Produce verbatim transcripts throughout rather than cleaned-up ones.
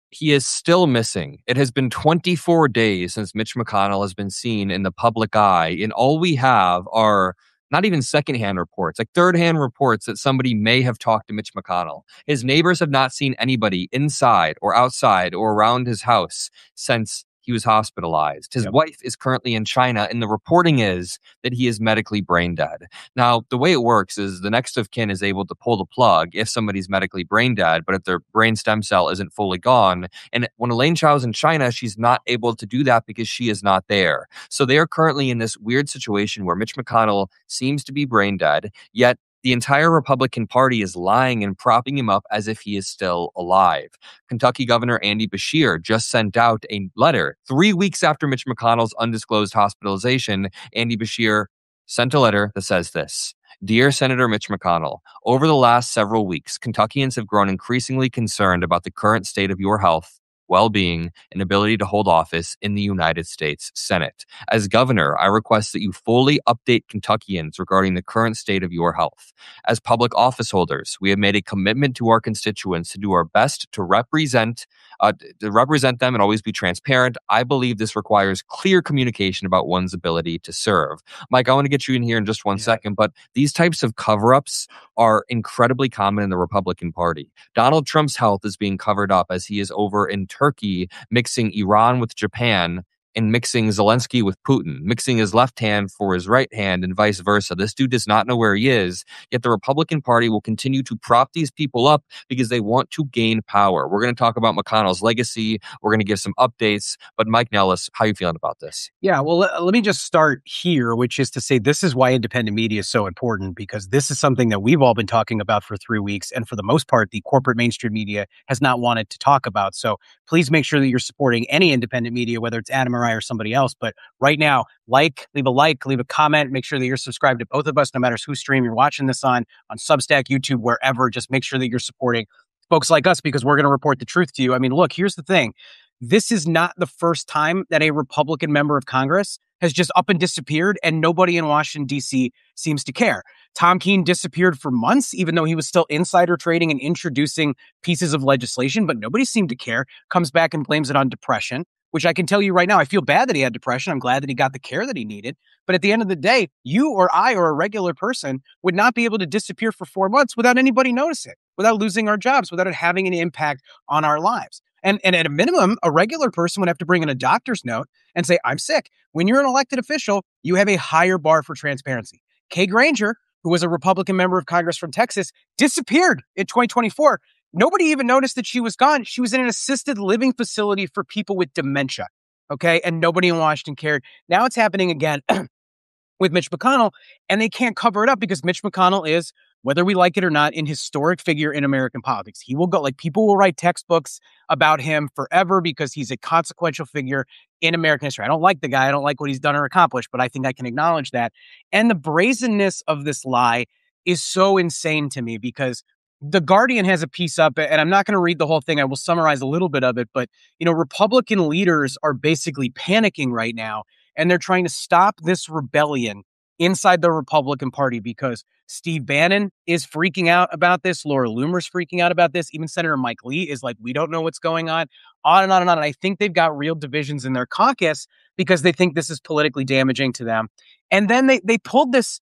He is still missing. It has been twenty-four days since Mitch McConnell has been seen in the public eye, and all we have are not even secondhand reports, like third-hand reports that somebody may have talked to Mitch McConnell. His neighbors have not seen anybody inside or outside or around his house since he was hospitalized. His Yep. wife is currently in China, and the reporting is that he is medically brain dead. Now, the way it works is the next of kin is able to pull the plug if somebody's medically brain dead, but if their brain stem cell isn't fully gone. And when Elaine Chao's in China, she's not able to do that because she is not there. So they are currently in this weird situation where Mitch McConnell seems to be brain dead, yet the entire Republican Party is lying and propping him up as if he is still alive. Kentucky Governor Andy Beshear just sent out a letter three weeks after Mitch McConnell's undisclosed hospitalization. Andy Beshear sent a letter that says this: "Dear Senator Mitch McConnell, over the last several weeks, Kentuckians have grown increasingly concerned about the current state of your health, well-being, and ability to hold office in the United States Senate. As governor, I request that you fully update Kentuckians regarding the current state of your health. As public office holders, we have made a commitment to our constituents to do our best to represent uh, to represent them and always be transparent. I believe this requires clear communication about one's ability to serve." Mike, I want to get you in here in just one Yeah. second, but these types of cover-ups are incredibly common in the Republican Party. Donald Trump's health is being covered up as he is over in Turkey, mixing Iran with Japan and mixing Zelensky with Putin, mixing his left hand for his right hand and vice versa. This dude does not know where he is, yet the Republican Party will continue to prop these people up because they want to gain power. We're going to talk about McConnell's legacy. We're going to give some updates. But Mike Nellis, how are you feeling about this? Yeah, well, let, let me just start here, which is to say this is why independent media is so important, because this is something that we've all been talking about for three weeks. And for the most part, the corporate mainstream media has not wanted to talk about. So please make sure that you're supporting any independent media, whether it's Adam or I or somebody else. But right now, like, leave a like, leave a comment, make sure that you're subscribed to both of us, no matter whose stream you're watching this on, on Substack, YouTube, wherever. Just make sure that you're supporting folks like us because we're going to report the truth to you. I mean, look, here's the thing. This is not the first time that a Republican member of Congress has just up and disappeared, and nobody in Washington, D C seems to care. Tom Keene disappeared for months, even though he was still insider trading and introducing pieces of legislation, but nobody seemed to care. Comes back and blames it on depression, which I can tell you right now, I feel bad that he had depression. I'm glad that he got the care that he needed. But at the end of the day, you or I or a regular person would not be able to disappear for four months without anybody noticing, without losing our jobs, without it having an impact on our lives. And, and at a minimum, a regular person would have to bring in a doctor's note and say, I'm sick. When you're an elected official, you have a higher bar for transparency. Kay Granger, who was a Republican member of Congress from Texas, disappeared in twenty twenty-four. Nobody even noticed that she was gone. She was in an assisted living facility for people with dementia. Okay. And nobody in Washington cared. Now it's happening again with Mitch McConnell, and they can't cover it up because Mitch McConnell is, whether we like it or not, an historic figure in American politics. He will go, like, people will write textbooks about him forever because he's a consequential figure in American history. I don't like the guy. I don't like what he's done or accomplished, but I think I can acknowledge that. And the brazenness of this lie is so insane to me because The Guardian has a piece up, and I'm not going to read the whole thing. I will summarize a little bit of it. But, you know, Republican leaders are basically panicking right now, and they're trying to stop this rebellion inside the Republican Party because Steve Bannon is freaking out about this. Laura Loomer's freaking out about this. Even Senator Mike Lee is like, we don't know what's going on, on and on and on. And I think they've got real divisions in their caucus because they think this is politically damaging to them. And then they, they pulled this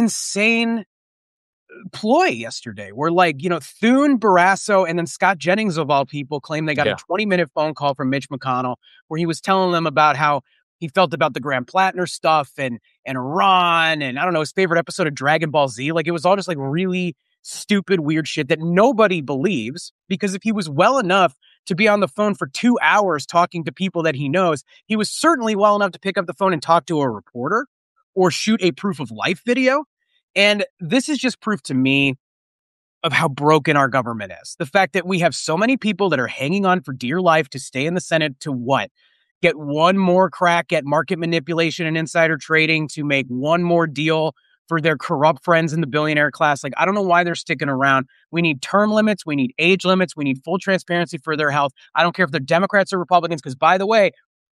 insane ploy yesterday where, like, you know, Thune, Barrasso, and then Scott Jennings, of all people, claim they got yeah. a twenty minute phone call from Mitch McConnell where he was telling them about how he felt about the Graham Plattner stuff and, and Iran and, I don't know, his favorite episode of Dragon Ball Z. Like, it was all just like really stupid, weird shit that nobody believes, because if he was well enough to be on the phone for two hours talking to people that he knows, he was certainly well enough to pick up the phone and talk to a reporter or shoot a proof of life video. And this is just proof to me of how broken our government is. The fact that we have so many people that are hanging on for dear life to stay in the Senate to what? Get one more crack at market manipulation and insider trading, to make one more deal for their corrupt friends in the billionaire class. Like, I don't know why they're sticking around. We need term limits. We need age limits. We need full transparency for their health. I don't care if they're Democrats or Republicans, because, by the way,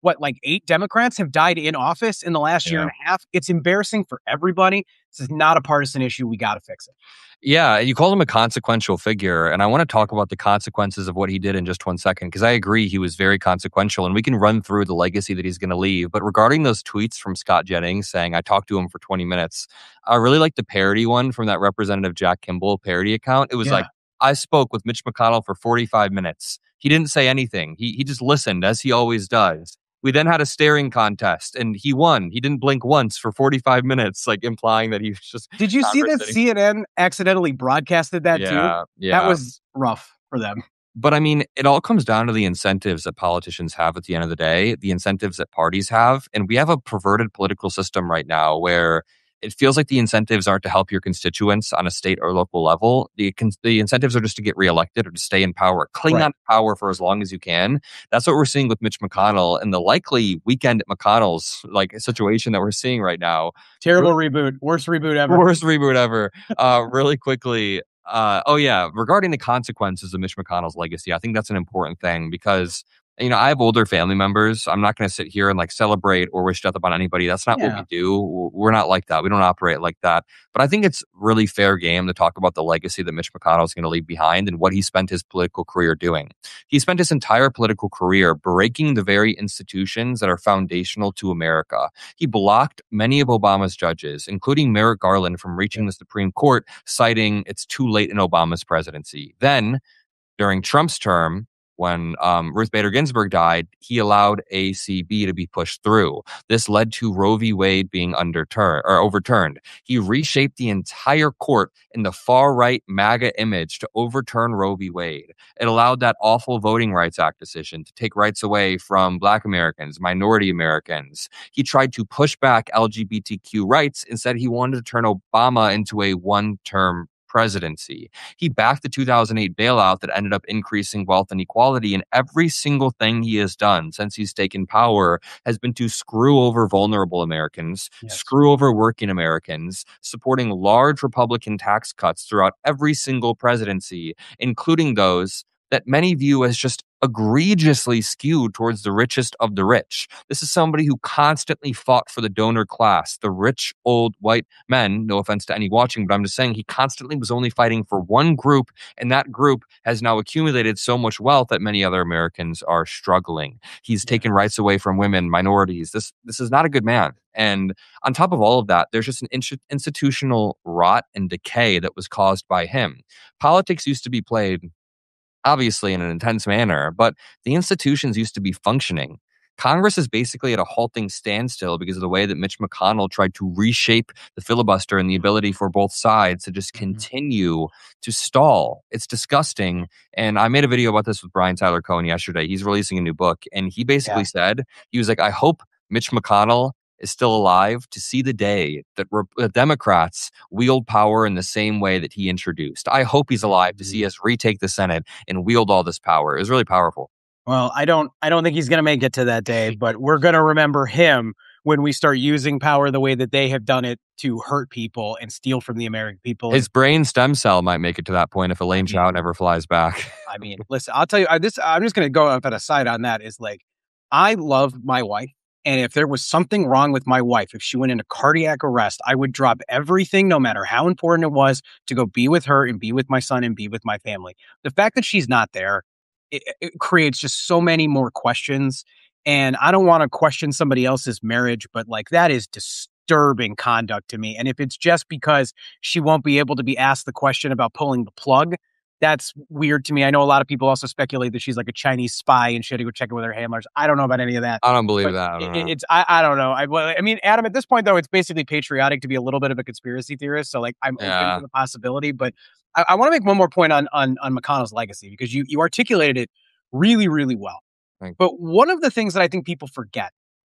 what, like eight Democrats have died in office in the last yeah. year and a half. It's embarrassing for everybody. This is not a partisan issue. We got to fix it. Yeah, you called him a consequential figure, and I want to talk about the consequences of what he did in just one second, because I agree he was very consequential, and we can run through the legacy that he's going to leave. But regarding those tweets from Scott Jennings saying, I talked to him for twenty minutes, I really like the parody one from that Representative Jack Kimball parody account. It was yeah. like, I spoke with Mitch McConnell for forty-five minutes. He didn't say anything. He he just listened, as he always does. We then had a staring contest, and he won. He didn't blink once for forty-five minutes, like implying that he was just... Did you see that C N N accidentally broadcasted that yeah, too? Yeah, that was rough for them. But I mean, it all comes down to the incentives that politicians have at the end of the day, the incentives that parties have. And we have a perverted political system right now where it feels like the incentives aren't to help your constituents on a state or local level. The the incentives are just to get reelected or to stay in power, cling right. on to power for as long as you can. That's what we're seeing with Mitch McConnell and the likely weekend at McConnell's like situation that we're seeing right now. Terrible Re- reboot. Worst reboot ever. Worst reboot ever. Uh, really quickly. Uh, oh, yeah. Regarding the consequences of Mitch McConnell's legacy, I think that's an important thing because, you know, I have older family members. I'm not going to sit here and like celebrate or wish death upon anybody. That's not yeah. what we do. We're not like that. We don't operate like that. But I think it's really fair game to talk about the legacy that Mitch McConnell is going to leave behind and what he spent his political career doing. He spent his entire political career breaking the very institutions that are foundational to America. He blocked many of Obama's judges, including Merrick Garland, from reaching the Supreme Court, citing it's too late in Obama's presidency. Then, during Trump's term, when um, Ruth Bader Ginsburg died, he allowed A C B to be pushed through. This led to Roe v. Wade being underturned or overturned. He reshaped the entire court in the far-right MAGA image to overturn Roe v. Wade. It allowed that awful Voting Rights Act decision to take rights away from Black Americans, minority Americans. He tried to push back L G B T Q rights. Instead, he wanted to turn Obama into a one-term presidency. He backed the two thousand eight bailout that ended up increasing wealth inequality, and every single thing he has done since he's taken power has been to screw over vulnerable Americans, yes. screw over working Americans, supporting large Republican tax cuts throughout every single presidency, including those that many view as just egregiously skewed towards the richest of the rich. This is somebody who constantly fought for the donor class, the rich old white men. No offense to any watching, but I'm just saying he constantly was only fighting for one group, and that group has now accumulated so much wealth that many other Americans are struggling. He's taken rights away from women, minorities. This this is not a good man. And on top of all of that, there's just an in- institutional rot and decay that was caused by him. Politics used to be played obviously in an intense manner, but the institutions used to be functioning. Congress is basically at a halting standstill because of the way that Mitch McConnell tried to reshape the filibuster and the ability for both sides to just continue to stall. It's disgusting. And I made a video about this with Brian Tyler Cohen yesterday. He's releasing a new book, and he basically yeah. said, he was like, I hope Mitch McConnell is still alive to see the day that re- Democrats wield power in the same way that he introduced. I hope he's alive to see us retake the Senate and wield all this power. It was really powerful. Well, I don't I don't think he's going to make it to that day, but we're going to remember him when we start using power the way that they have done it to hurt people and steal from the American people. His brain stem cell might make it to that point if Elaine Chao never flies back. I mean, listen, I'll tell you, I, this, I'm just going to go up at a side on that is like, I love my wife. And if there was something wrong with my wife, if she went into cardiac arrest, I would drop everything, no matter how important it was, to go be with her and be with my son and be with my family. The fact that she's not there, it, it creates just so many more questions. And I don't want to question somebody else's marriage, but like that is disturbing conduct to me. And if it's just because she won't be able to be asked the question about pulling the plug, that's weird to me. I know a lot of people also speculate that she's like a Chinese spy and she had to go check it with her handlers. I don't know about any of that. I don't believe that. I don't it, it's I, I don't know. I, well, I mean, Adam, at this point, though, it's basically patriotic to be a little bit of a conspiracy theorist. So like I'm yeah. open to the possibility. But I, I want to make one more point on, on, on McConnell's legacy, because you, you articulated it really, really well. Thanks. But one of the things that I think people forget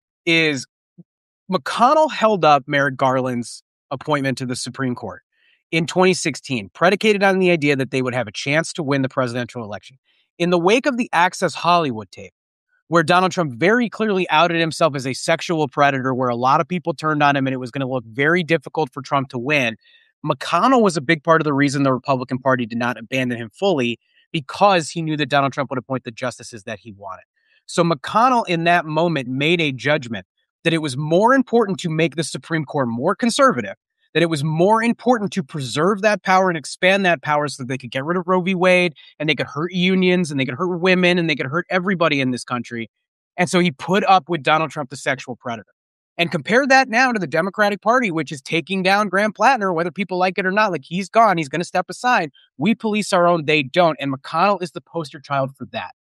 is McConnell held up Merrick Garland's appointment to the Supreme Court in twenty sixteen, predicated on the idea that they would have a chance to win the presidential election. In the wake of the Access Hollywood tape, where Donald Trump very clearly outed himself as a sexual predator, where a lot of people turned on him and it was going to look very difficult for Trump to win, McConnell was a big part of the reason the Republican Party did not abandon him fully, because he knew that Donald Trump would appoint the justices that he wanted. So McConnell in that moment made a judgment that it was more important to make the Supreme Court more conservative, that it was more important to preserve that power and expand that power so that they could get rid of Roe v. Wade and they could hurt unions and they could hurt women and they could hurt everybody in this country. And so he put up with Donald Trump, the sexual predator. And compare that now to the Democratic Party, which is taking down Graham Plattner, whether people like it or not. Like, he's gone. He's going to step aside. We police our own. They don't. And McConnell is the poster child for that.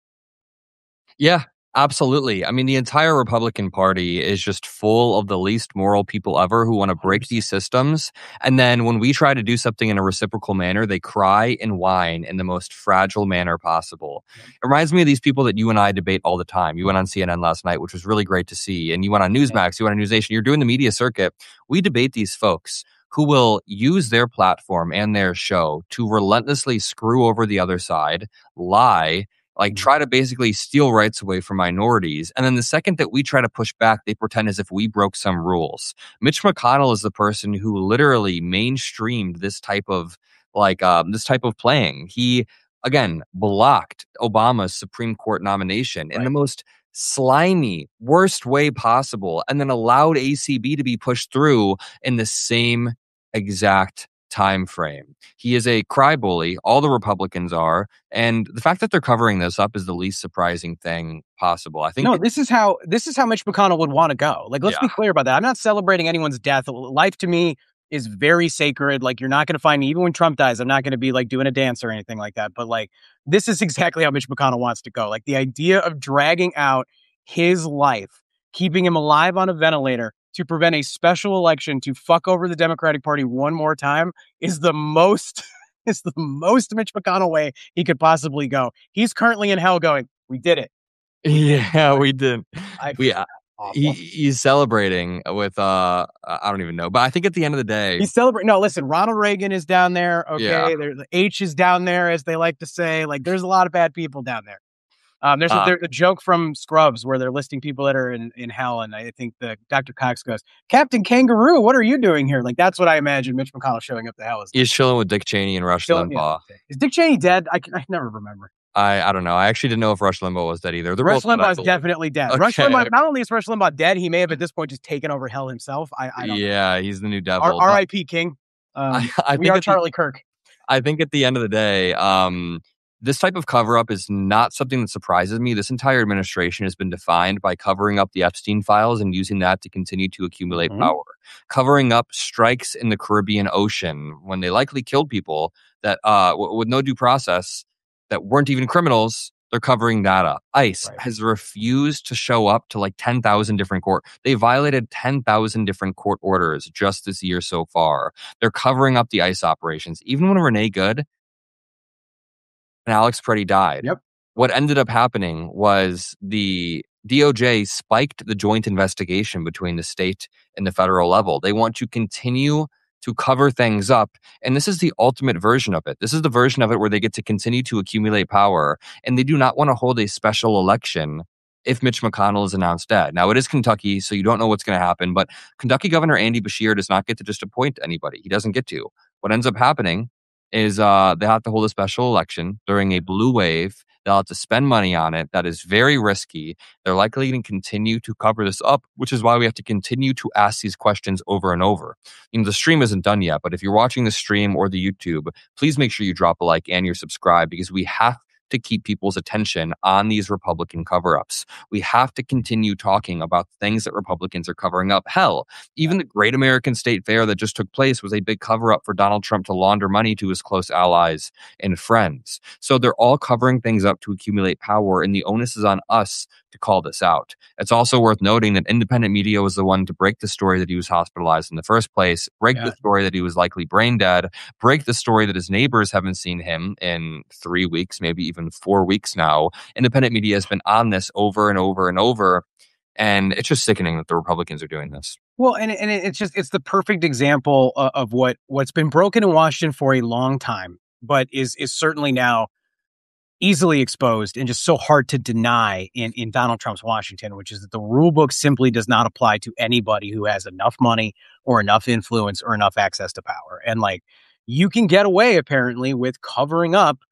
Yeah, absolutely. I mean, the entire Republican Party is just full of the least moral people ever who want to break these systems. And then when we try to do something in a reciprocal manner, they cry and whine in the most fragile manner possible. It reminds me of these people that you and I debate all the time. You went on C N N last night, which was really great to see. And you went on Newsmax, you went on NewsNation. You're doing the media circuit. We debate these folks who will use their platform and their show to relentlessly screw over the other side, lie, like try to basically steal rights away from minorities. And then the second that we try to push back, they pretend as if we broke some rules. Mitch McConnell is the person who literally mainstreamed this type of like um, this type of playing. He, again, blocked Obama's Supreme Court nomination right. in the most slimy, worst way possible, and then allowed A C B to be pushed through in the same exact time frame. He is a cry bully. All the Republicans are. And the fact that they're covering this up is the least surprising thing possible. I think No, it, this is how this is how Mitch McConnell would want to go. Like, let's yeah. be clear about that. I'm not celebrating anyone's death. Life to me is very sacred. Like, you're not going to find me, even when Trump dies, I'm not going to be like doing a dance or anything like that. But like, this is exactly how Mitch McConnell wants to go. Like, the idea of dragging out his life, keeping him alive on a ventilator to prevent a special election to fuck over the Democratic Party one more time is the most is the most Mitch McConnell way he could possibly go. He's currently in hell going, we did it. Yeah, we did. I, we, uh, he, he's celebrating with, uh, I don't even know. But I think at the end of the day... He's celebrating. No, listen, Ronald Reagan is down there. Okay. Yeah. There, the H is down there, as they like to say. Like, there's a lot of bad people down there. Um, there's, uh, a, there's a joke from Scrubs where they're listing people that are in, in hell. And I think the Doctor Cox goes, Captain Kangaroo, what are you doing here? Like, that's what I imagine Mitch McConnell showing up to hell is. He's chilling with Dick Cheney and Rush chilling, Limbaugh. Yeah. Is Dick Cheney dead? I, can, I never remember. I, I don't know. I actually didn't know if Rush Limbaugh was dead either. They're Rush Limbaugh is definitely dead. Okay. Rush Limbaugh, not only is Rush Limbaugh dead, he may have at this point just taken over hell himself. I, I don't Yeah, know. he's the new devil. R I P King. Um, I, I we are the, Charlie Kirk. I think at the end of the day, um, this type of cover-up is not something that surprises me. This entire administration has been defined by covering up the Epstein files and using that to continue to accumulate mm-hmm. power. Covering up strikes in the Caribbean Ocean when they likely killed people that uh, w- with no due process that weren't even criminals. They're covering that up. ICE right. has refused to show up to like ten thousand different court. They violated ten thousand different court orders just this year so far. They're covering up the ICE operations. Even when Renee Good and Alex Preddy died. Yep. What ended up happening was the D O J spiked the joint investigation between the state and the federal level. They want to continue to cover things up. And this is the ultimate version of it. This is the version of it where they get to continue to accumulate power. And they do not want to hold a special election if Mitch McConnell is announced dead. Now, it is Kentucky, so you don't know what's going to happen. But Kentucky Governor Andy Beshear does not get to just appoint anybody. He doesn't get to. What ends up happening is uh, they have to hold a special election during a blue wave. They'll have to spend money on it. That is very risky. They're likely going to continue to cover this up, which is why we have to continue to ask these questions over and over. You know, the stream isn't done yet, but if you're watching the stream or the YouTube, please make sure you drop a like and you're subscribed because we have to keep people's attention on these Republican cover-ups. We have to continue talking about things that Republicans are covering up. Hell, even the Great American State Fair that just took place was a big cover-up for Donald Trump to launder money to his close allies and friends. So they're all covering things up to accumulate power, and the onus is on us to call this out. It's also worth noting that independent media was the one to break the story that he was hospitalized in the first place, break yeah. the story that he was likely brain dead, break the story that his neighbors haven't seen him in three weeks, maybe even four weeks now. Independent media has been on this over and over and over. And it's just sickening that the Republicans are doing this. Well, and, and it's just, it's the perfect example of, of what, what's been broken in Washington for a long time, but is, is certainly now easily exposed and just so hard to deny in, in Donald Trump's Washington, which is that the rule book simply does not apply to anybody who has enough money or enough influence or enough access to power. And like, you can get away apparently with covering up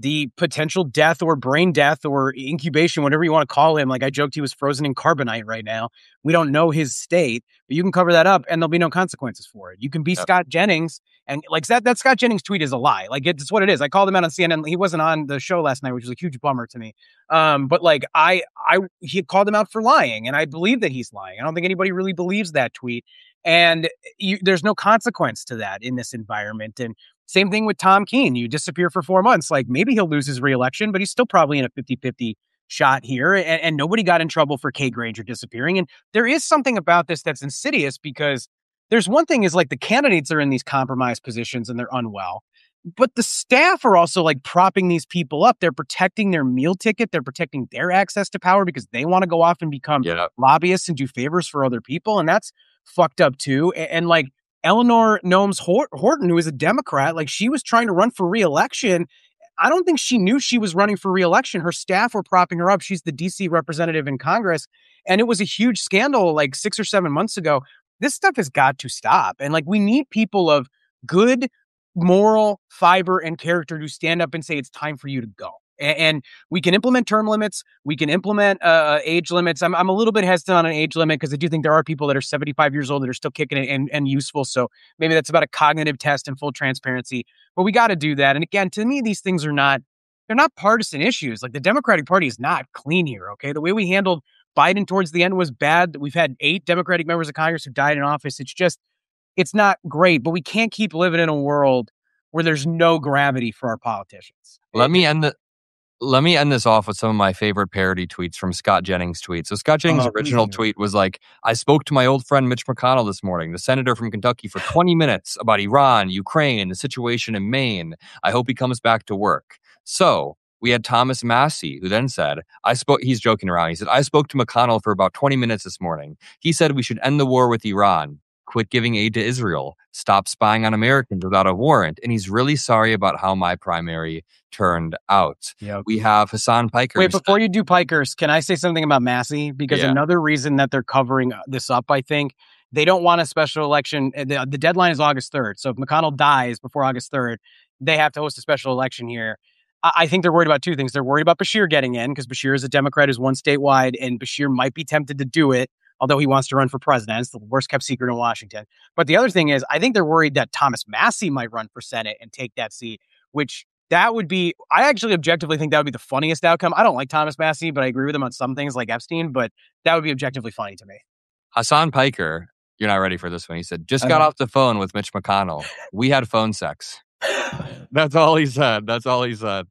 the potential death or brain death or incubation, whatever you want to call him. Like I joked, he was frozen in carbonite right now. We don't know his state, but you can cover that up and there'll be no consequences for it. You can be yep. Scott Jennings, and like that, that Scott Jennings tweet is a lie. Like it's what it is. I called him out on C N N. He wasn't on the show last night, which was a huge bummer to me. Um, but like I, I, he called him out for lying, and I believe that he's lying. I don't think anybody really believes that tweet. And you, there's no consequence to that in this environment. And same thing with Tom Keene. You disappear for four months. Like maybe he'll lose his reelection, but he's still probably in a fifty-fifty shot here. And, and nobody got in trouble for Kay Granger disappearing. And there is something about this that's insidious, because there's one thing is like the candidates are in these compromised positions and they're unwell, but the staff are also like propping these people up. They're protecting their meal ticket. They're protecting their access to power because they want to go off and become yeah. lobbyists and do favors for other people. And that's fucked up too. And, and like Eleanor Gnomes Horton, who is a Democrat, like she was trying to run for re-election. I don't think she knew she was running for re-election. Her staff were propping her up. She's the D C representative in Congress. And it was a huge scandal like six or seven months ago. This stuff has got to stop. And like we need people of good moral fiber and character to stand up and say it's time for you to go. And we can implement term limits. We can implement uh, age limits. I'm I'm a little bit hesitant on an age limit because I do think there are people that are seventy-five years old that are still kicking it and, and useful. So maybe that's about a cognitive test and full transparency. But we got to do that. And again, to me, these things are not, they're not partisan issues. Like the Democratic Party is not clean here, okay? The way we handled Biden towards the end was bad. We've had eight Democratic members of Congress who died in office. It's just, it's not great. But we can't keep living in a world where there's no gravity for our politicians. Let me end the... Let me end this off with some of my favorite parody tweets from Scott Jennings' tweets. So Scott Jennings' oh, original please. tweet was like, I spoke to my old friend Mitch McConnell this morning, the senator from Kentucky, for twenty minutes about Iran, Ukraine, the situation in Maine. I hope he comes back to work. So we had Thomas Massie, who then said, I spoke, he's joking around. He said, I spoke to McConnell for about twenty minutes this morning. He said we should end the war with Iran, quit giving aid to Israel, stop spying on Americans without a warrant. And he's really sorry about how my primary turned out. Yep. We have Hasan Piker. Wait, before you do Pikers, can I say something about Massie? Because yeah. another reason that they're covering this up, I think, they don't want a special election. The, the deadline is August third. So if McConnell dies before August third, they have to host a special election here. I, I think they're worried about two things. They're worried about Beshear getting in because Beshear is a Democrat who's won statewide, and Beshear might be tempted to do it, although he wants to run for president. It's the worst kept secret in Washington. But the other thing is, I think they're worried that Thomas Massie might run for Senate and take that seat, which that would be, I actually objectively think that would be the funniest outcome. I don't like Thomas Massie, but I agree with him on some things like Epstein, but that would be objectively funny to me. Hasan Piker, you're not ready for this one. He said, just got off the phone with Mitch McConnell. We had phone sex. That's all he said. That's all he said.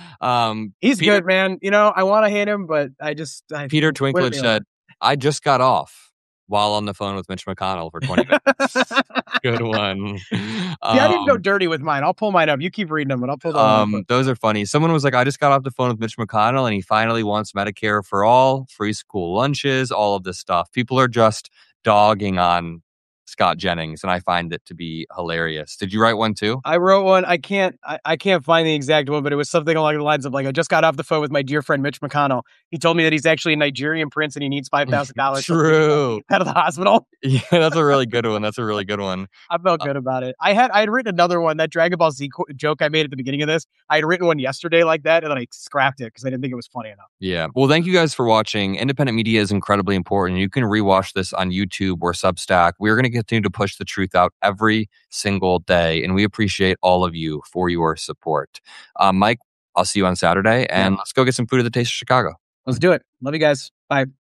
Um, He's Peter, good, man. You know, I want to hate him, but I just... I, Peter Twinklage said, I just got off while on the phone with Mitch McConnell for twenty minutes. Good one. Yeah, um, I didn't go dirty with mine. I'll pull mine up. You keep reading them, but I'll pull them um, up. Those are funny. Someone was like, I just got off the phone with Mitch McConnell and he finally wants Medicare for all, free school lunches, all of this stuff. People are just dogging on Scott Jennings, and I find it to be hilarious. Did you write one too? I wrote one. I can't I, I can't find the exact one, but it was something along the lines of like, I just got off the phone with my dear friend Mitch McConnell. He told me that he's actually a Nigerian prince and he needs five thousand dollars True. out of the hospital. Yeah, that's a really good one. That's a really good one. I felt good uh, about it. I had I had written another one, that Dragon Ball Z co- joke I made at the beginning of this. I had written one yesterday like that, and then I scrapped it because I didn't think it was funny enough. Yeah. Well, thank you guys for watching. Independent media is incredibly important. You can rewatch this on YouTube or Substack. We're going to continue to push the truth out every single day, and we appreciate all of you for your support. Um, Mike, I'll see you on Saturday, and yeah. let's go get some food at the Taste of Chicago. Let's do it. Love you guys. Bye.